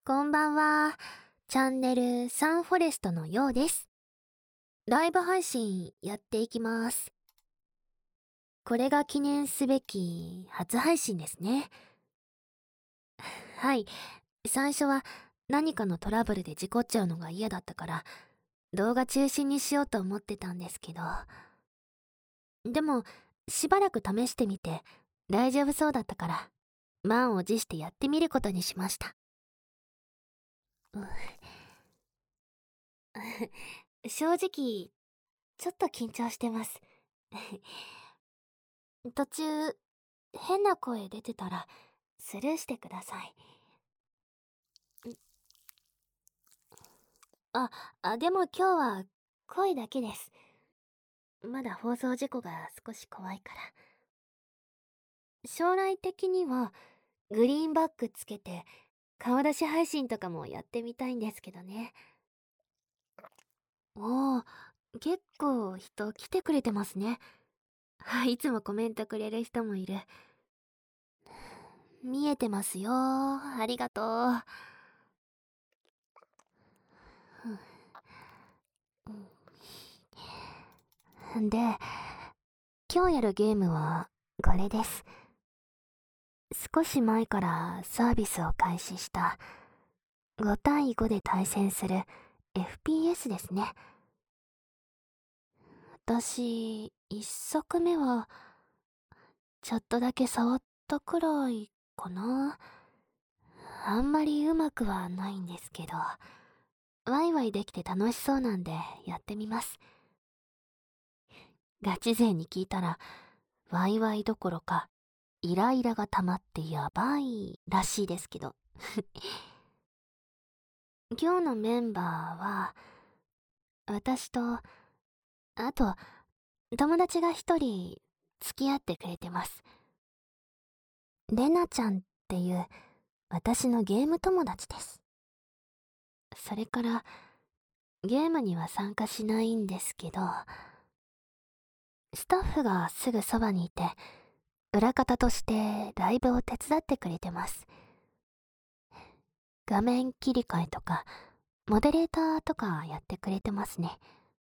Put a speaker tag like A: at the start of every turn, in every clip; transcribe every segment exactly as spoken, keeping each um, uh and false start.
A: こんばんは。チャンネルサンフォレストのようです。ライブ配信やっていきます。これが記念すべき初配信ですね。はい。最初は何かのトラブルで事故っちゃうのが嫌だったから、動画中止にしようと思ってたんですけど。でも、しばらく試してみて大丈夫そうだったから、満を持してやってみることにしました。うん正直、ちょっと緊張してます。途中、変な声出てたら、スルーしてください。あ、あ、でも今日は、声だけです。まだ放送事故が少し怖いから。将来的には、グリーンバックつけて、顔出し配信とかもやってみたいんですけどね。おー、結構人来てくれてますね。いつもコメントくれる人もいる。見えてますよ。ありがとう。で、今日やるゲームはこれです。少し前からサービスを開始したご対ごで対戦する エフピーエス ですね。私、一作目はちょっとだけ触ったくらいかな。あんまりうまくはないんですけど、ワイワイできて楽しそうなんでやってみます。ガチ勢に聞いたら、ワイワイどころかイライラが溜まってやばいらしいですけど。今日のメンバーは、私と、あと、友達が一人付き合ってくれてます。レナちゃんっていう私のゲーム友達です。それから、ゲームには参加しないんですけど、スタッフがすぐそばにいて、裏方としてライブを手伝ってくれてます。画面切り替えとか、モデレーターとかやってくれてますね。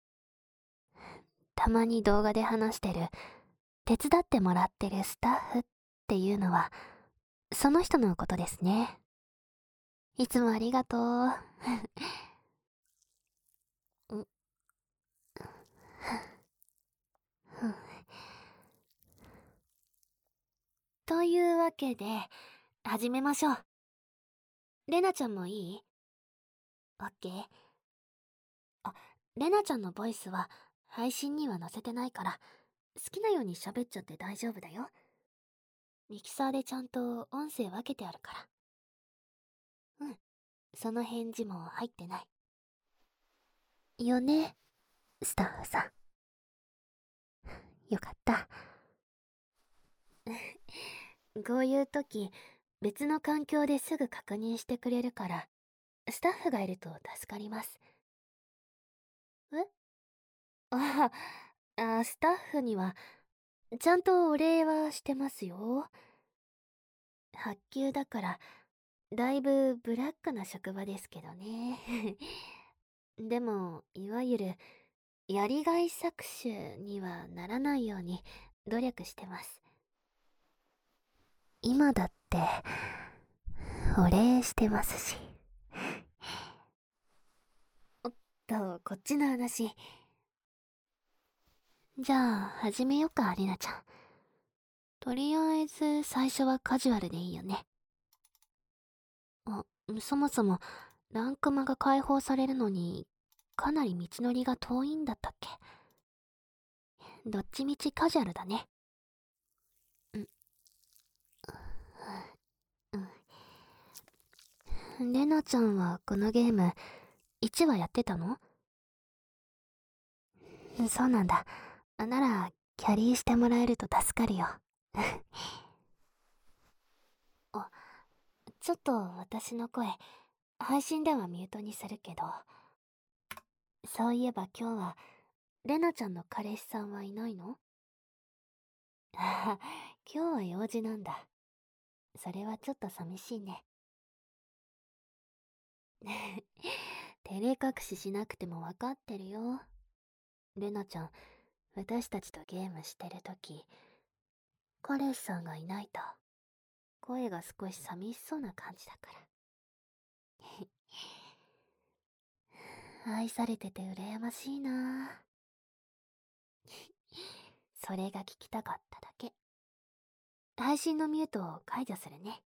A: たまに動画で話してる、手伝ってもらってるスタッフっていうのは、その人のことですね。いつもありがとう。んというわけで、始めましょう。レナちゃんもいい？オッケー。あ、レナちゃんのボイスは配信には載せてないから、好きなように喋っちゃって大丈夫だよ。ミキサーでちゃんと音声分けてあるから。うん、その返事も入ってない。よね、スタッフさん。よかった。こういう時、別の環境ですぐ確認してくれるから、スタッフがいると助かります。えああ、スタッフには、ちゃんとお礼はしてますよ。発給だから、だいぶブラックな職場ですけどね。でも、いわゆる、やりがい搾取にはならないように努力してます。今だって、お礼してますし。おっと、こっちの話。じゃあ、始めよっか、りなちゃん。とりあえず、最初はカジュアルでいいよね。あ、そもそも、ランクマが解放されるのに、かなり道のりが遠いんだったっけ？どっちみちカジュアルだね。うん、うん。レナちゃんはこのゲーム、いちわやってたの？そうなんだ。なら、キャリーしてもらえると助かるよ。あ、ちょっと私の声、配信ではミュートにするけど。そういえば今日は、レナちゃんの彼氏さんはいないの？ああ、今日は用事なんだ。それはちょっと寂しいね。 照れ隠ししなくてもわかってるよ。レナちゃん、私たちとゲームしてるとき、彼氏さんがいないと、声が少し寂しそうな感じだから。愛されてて羨ましいな。それが聞きたかっただけ。配信のミュートを解除するね。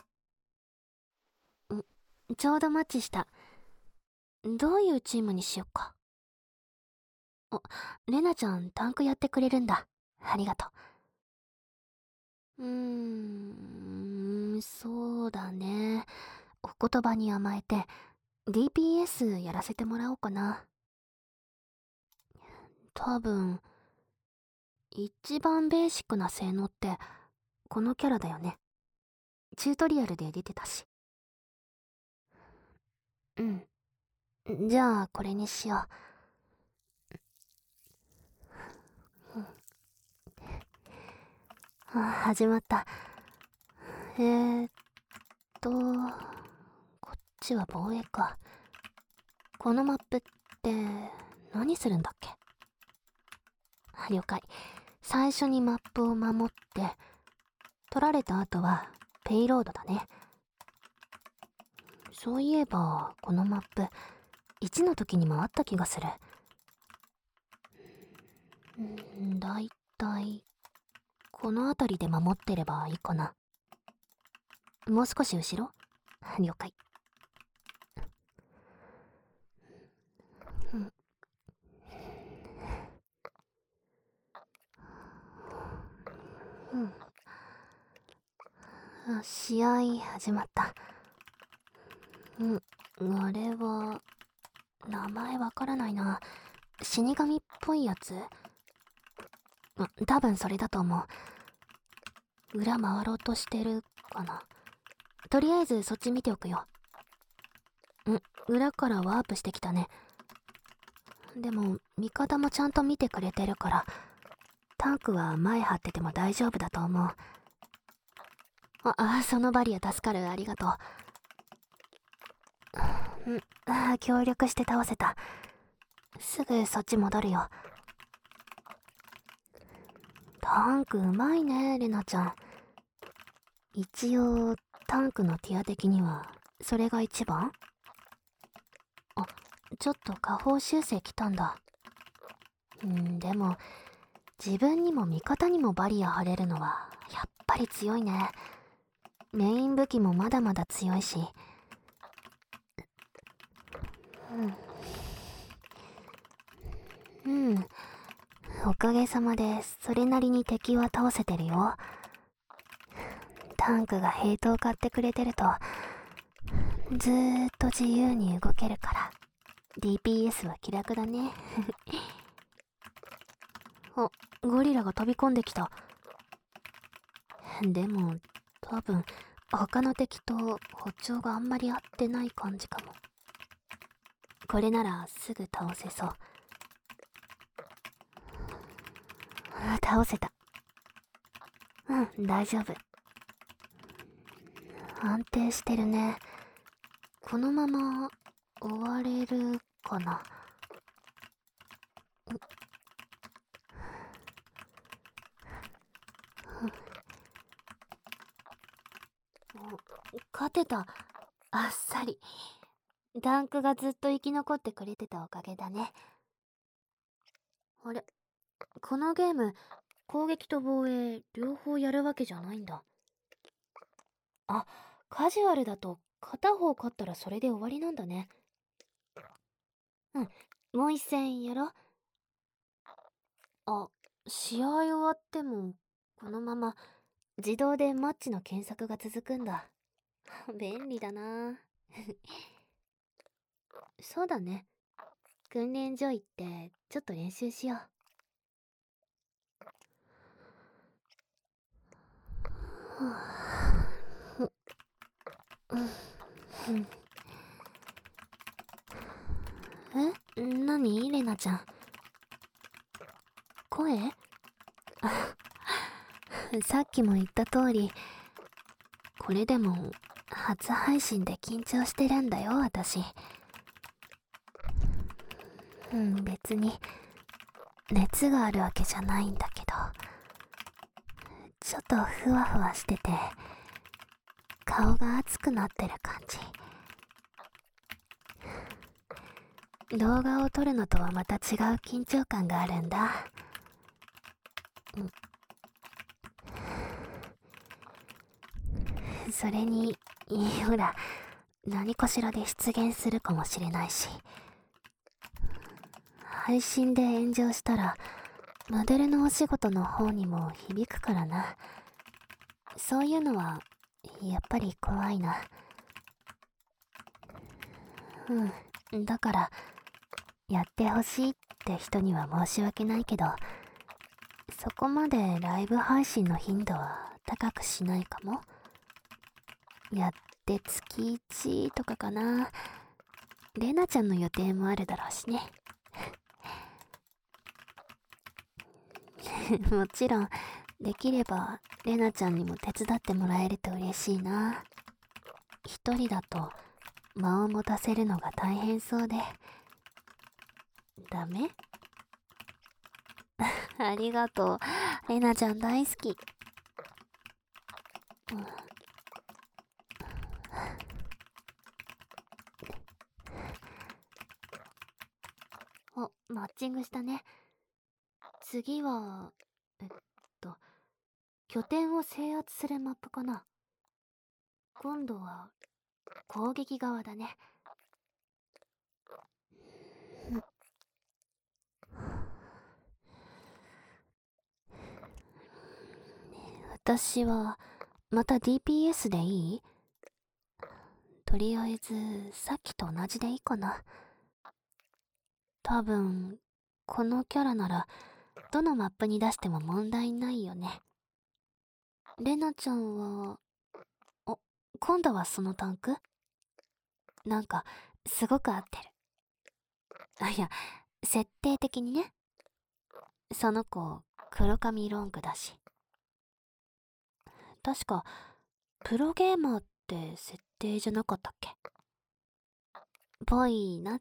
A: ん、ちょうどマッチした。どういうチームにしよっか。あ、レナちゃんタンクやってくれるんだ。ありがとう。うーん、そうだね。お言葉に甘えて ディーピーエス やらせてもらおうかな。多分、一番ベーシックな性能ってこのキャラだよね。チュートリアルで出てたし。うん。じゃあこれにしよう。あ、始まった。えーっと、こっちは防衛か。このマップって何するんだっけ？了解。最初にマップを守って、取られた後はペイロードだね。そういえば、このマップ、いちの時にもあった気がする。んだいたい、この辺りで守ってればいいかな。もう少し後ろ？了解。うんうん。試合始まった。うん、あれは、名前わからないな。死神っぽいやつ？多分それだと思う。裏回ろうとしてるかな。とりあえずそっち見ておくよ。ん、裏からワープしてきたね。でも味方もちゃんと見てくれてるから、タンクは前張ってても大丈夫だと思う。ああ、そのバリア助かる。ありがとう。ん、ああ、協力して倒せた。すぐそっち戻るよ。タンクうまいね、レナちゃん。一応タンクのティア的にはそれが一番？あ、ちょっと下方修正来たんだ。うん、でも自分にも味方にもバリア張れるのはやっぱり強いね。メイン武器もまだまだ強いし。うん、うん、おかげさまでそれなりに敵は倒せてるよ。タンクがヘイトを買ってくれてるとずーっと自由に動けるから ディーピーエス は気楽だね。あ、ゴリラが飛び込んできた。でも多分他の敵と歩調があんまり合ってない感じかも。これならすぐ倒せそう。あ、倒せた。うん、大丈夫。安定してるね。このまま終われるかな。勝てた。あっさり。タンクがずっと生き残ってくれてたおかげだね。あれ、このゲーム攻撃と防衛両方やるわけじゃないんだ。あ、カジュアルだと片方勝ったらそれで終わりなんだね。うん、もう一戦やろう。あ、試合終わってもこのまま自動でマッチの検索が続くんだ。便利だな。そうだね。訓練所行ってちょっと練習しよう。え、なにレナちゃん。声？さっきも言った通り、これでも初配信で緊張してるんだよ、私。うん、別に熱があるわけじゃないんだけど、ちょっとふわふわしてて、顔が熱くなってる感じ。動画を撮るのとはまた違う緊張感があるんだ。それに、ほら、何かしらで出現するかもしれないし、配信で炎上したらモデルのお仕事の方にも響くからな。そういうのはやっぱり怖いな。うん、だからやってほしいって人には申し訳ないけど、そこまでライブ配信の頻度は高くしないかも。やって月いちとかかな。レナちゃんの予定もあるだろうしね。もちろんできればレナちゃんにも手伝ってもらえると嬉しいな。一人だと間を持たせるのが大変そうで。ダメ？ありがとう。レナちゃん大好き。うん、お、マッチングしたね。次は、えっと、拠点を制圧するマップかな。今度は攻撃側だね。私はまた ディーピーエス でいい？とりあえずさっきと同じでいいかな。多分このキャラならどのマップに出しても問題ないよね。レナちゃんは、お、今度はそのタンク？なんかすごく合ってる。あ、いや、設定的にね。その子黒髪ロングだし。確かプロゲーマーって設定じゃなかったっけ？ぽいなって。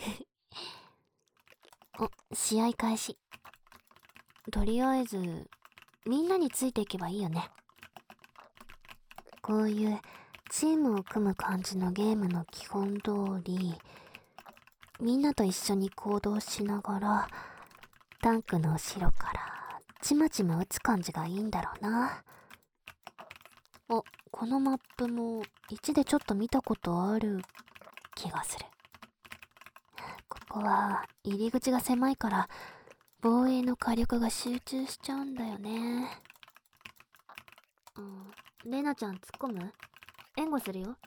A: お、試合開始。とりあえずみんなについていけばいいよね。こういうチームを組む感じのゲームの基本通り、みんなと一緒に行動しながらタンクの後ろからちまちま撃つ感じがいいんだろうな。あ、このマップもいちでちょっと見たことある気がする。ここは入り口が狭いから防衛の火力が集中しちゃうんだよね。うん、レナちゃん突っ込む？援護するよ。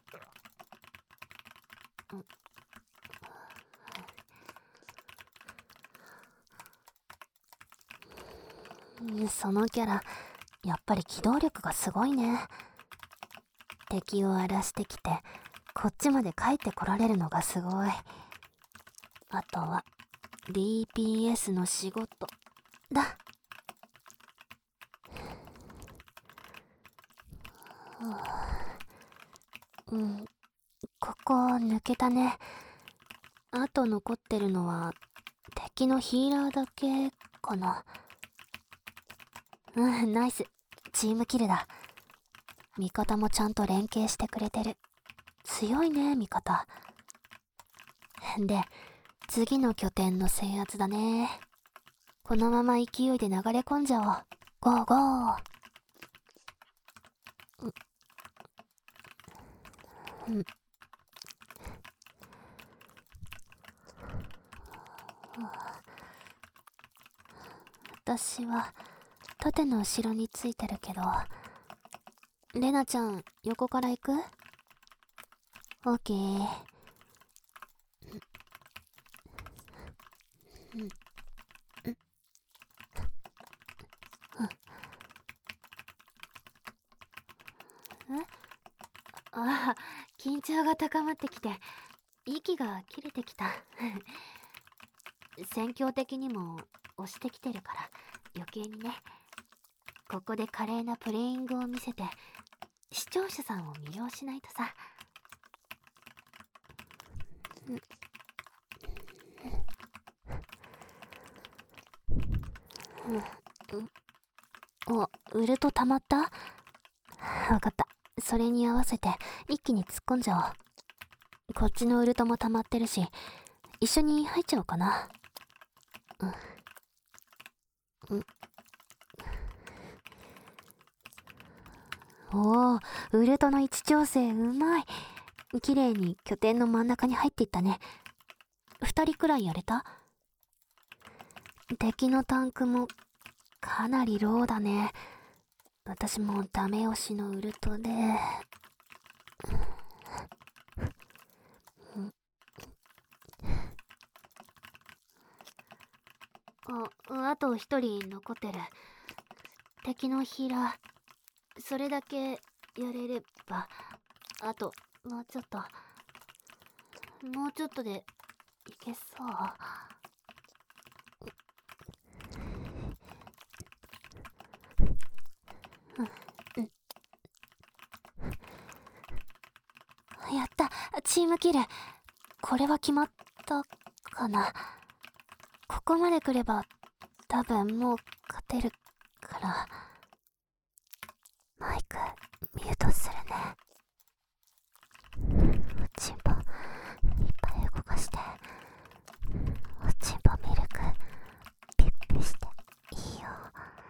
A: うん、そのキャラやっぱり機動力がすごいね。敵を荒らしてきてこっちまで帰ってこられるのがすごい。あとは ディーピーエス の仕事だ。うん、ここ抜けたね。あと残ってるのは敵のヒーラーだけかな。うん、ナイス。チームキルだ。味方もちゃんと連携してくれてる。強いね、味方。で、次の拠点の制圧だね。このまま勢いで流れ込んじゃおう。ゴーゴー。うん、私は盾の後ろについてるけど、レナちゃん横から行く？オーケー。うん、うん、うん、ああ、緊張が高まってきて息が切れてきた。戦況的にも押してきてるから余計にね。ここで華麗なプレイングを見せて視聴者さんを魅了しないとさ。お、ウルト溜まった？わかった。それに合わせて一気に突っ込んじゃおう。こっちのウルトも溜まってるし、一緒に入っちゃおうかな。うん。おお、ウルトの位置調整うまい。綺麗に拠点の真ん中に入っていったね。二人くらいやれた？敵のタンクもかなりローだね。私もダメ押しのウルトで。あ、あと一人残ってる。敵のヒーラー、それだけやれれば。あともうちょっと、もうちょっとでいけそう。やった、チームキル。これは決まったかな。ここまで来れば多分もう勝てるから。マイクミュートするね。おちんぽいっぱい動かして、おちんぽミルクピッピしていいよ。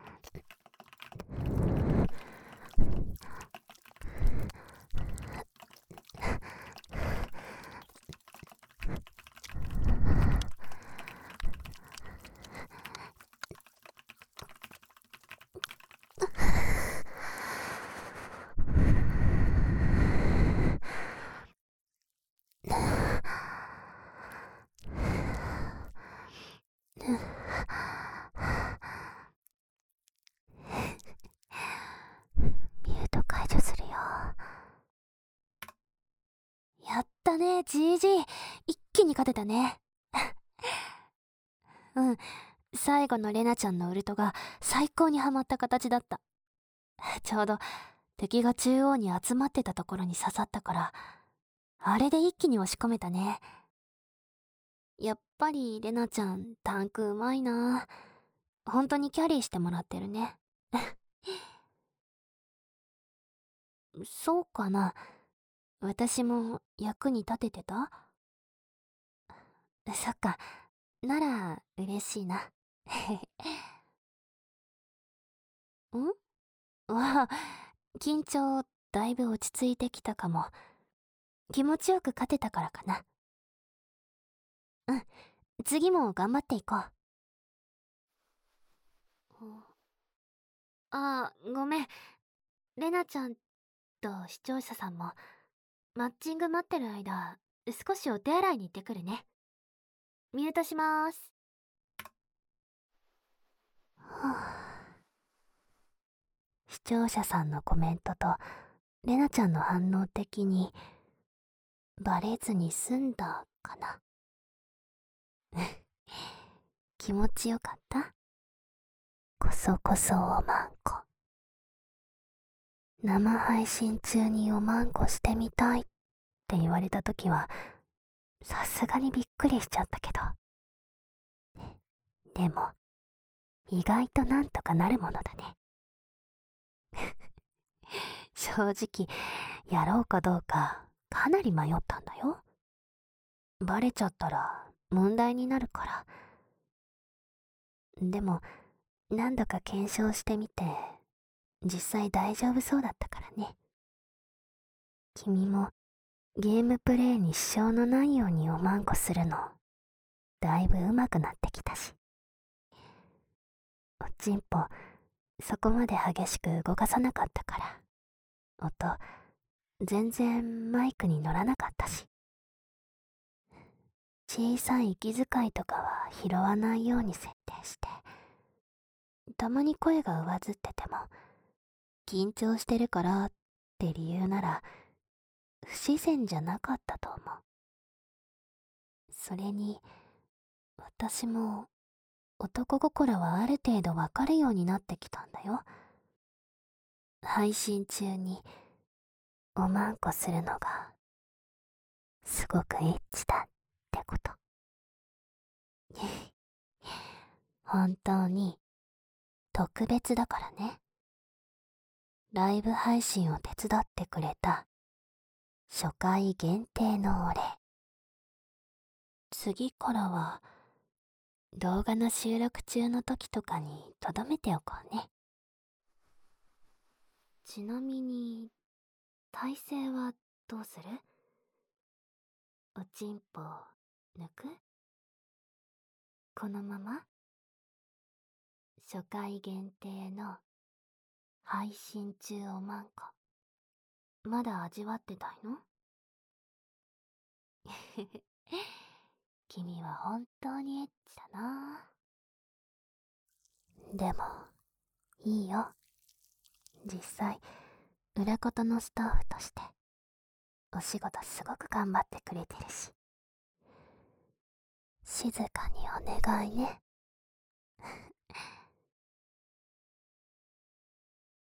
A: ミュート解除するよ。やったね、ジージー。一気に勝てたね。うん、最後のレナちゃんのウルトが最高にハマった形だった。ちょうど敵が中央に集まってたところに刺さったから、あれで一気に押し込めたね。やっぱりレナちゃんタンクうまいな。本当にキャリーしてもらってるね。そうかな。私も役に立ててた？そっか。なら嬉しいな。んわあ、緊張だいぶ落ち着いてきたかも。気持ちよく勝てたからかな。うん、次も頑張っていこう。ああ、ごめん。レナちゃんと視聴者さんもマッチング待ってる間、少しお手洗いに行ってくるね。ミュートしまーす。はあ、視聴者さんのコメントとレナちゃんの反応的にバレずに済んだかな。気持ちよかった？こそこそおまんこ。生配信中におまんこしてみたいって言われたときはさすがにびっくりしちゃったけど、でも意外となんとかなるものだね。正直やろうかどうかかなり迷ったんだよ。バレちゃったら問題になるから。でも何度か検証してみて実際大丈夫そうだったからね。君もゲームプレイに支障のないようにおまんこするのだいぶ上手くなってきたし。おちんぽそこまで激しく動かさなかったから音全然マイクに乗らなかったし、小さい息遣いとかは拾わないように設定して、たまに声が上ずってても緊張してるからって理由なら不自然じゃなかったと思う。それに私も男心はある程度わかるようになってきたんだよ。配信中におまんこするのがすごくエッチだってこと。本当に特別だからね。ライブ配信を手伝ってくれた初回限定のお礼。次からは動画の収録中の時とかに留めておこうね。ちなみに体勢はどうする？おちんぽ抜く？このまま初回限定の配信中おまんこまだ味わってたいの？君は本当にエッチだな。でもいいよ。実際裏方のスタッフとしてお仕事すごく頑張ってくれてるし。静かにお願いね。